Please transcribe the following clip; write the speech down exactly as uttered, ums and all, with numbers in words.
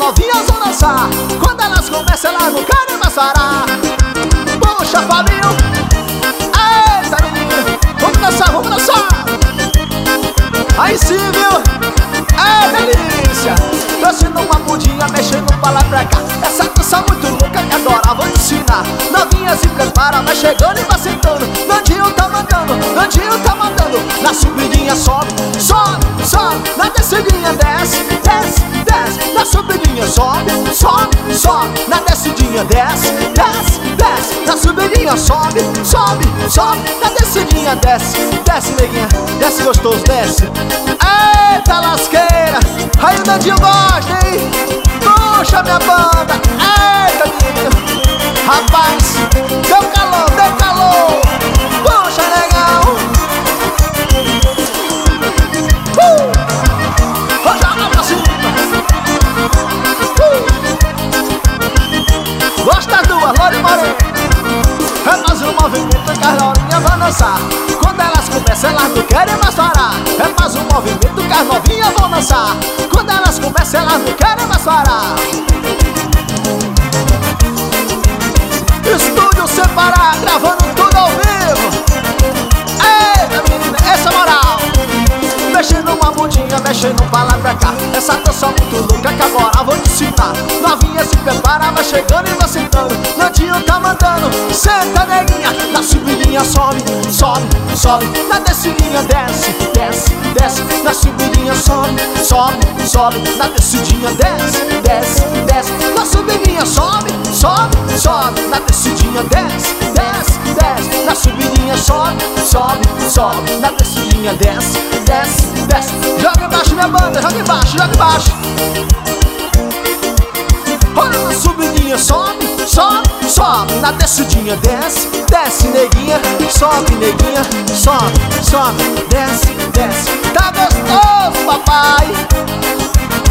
novinhas vão dançar. Quando elas começam, elas não querem mais parar. Puxa, Fabinho. Eita, menino, vamos dançar, vamos dançar. Aí sim, viu? É delícia. Dançando uma bundinha, mexendo pra lá e pra cá. Essa dança muito louca que agora vou te ensinar. Novinha se prepara, vai chegando e vai sentando. Nandinho tá mandando, Nandinho tá mandando. Na subidinha sobe, sobe, sobe. Na descidinha desce, desce, desce. Na subidinha sobe, sobe, sobe. Na descidinha desce, desce, desce. Na subidinha sobe, sobe, sobe. Na descidinha desce, desce, neguinha. Desce gostoso, desce. Eita lasqueira. Aí o Nandinho gosta, hein? Puxa minha banda. Eita, menino. Rapaz, deu calor, deu calor. Puxa, legal. Uh! Vou jogar pra cima. Uh! Gosta das duas, Loura e Morena. É mais um movimento que as novinhas vão dançar. Quando elas começam, elas não querem mais parar. É mais um movimento que as novinhas vão dançar. Quando elas começam, elas não querem mais parar. Estúdio Separar, gravando tudo ao vivo. Eita, menina, essa é moral. Mexendo uma bundinha, mexendo pra lá e pra cá. Essa dança muito louca que agora vou te ensinar. Novinha se prepara, vai chegando e vai sentando. Nandinho tá mandando, senta, neguinha. Na subidinha sobe, sobe, sobe. Na descidinha desce, desce, desce. Na subidinha sobe, sobe, sobe. Na descidinha desce, desce, desce. Na subidinha sobe, sobe, sobe. Na descidinha desce, desce, desce. Na subidinha sobe, sobe, sobe. Na descidinha desce, desce, desce. Joga embaixo minha banda, joga embaixo, joga embaixo. Olha na subidinha, sobe, sobe, sobe. Na descidinha desce, desce, neguinha. Sobe, neguinha, sobe, sobe. Desce, desce. Tá gostoso, papai.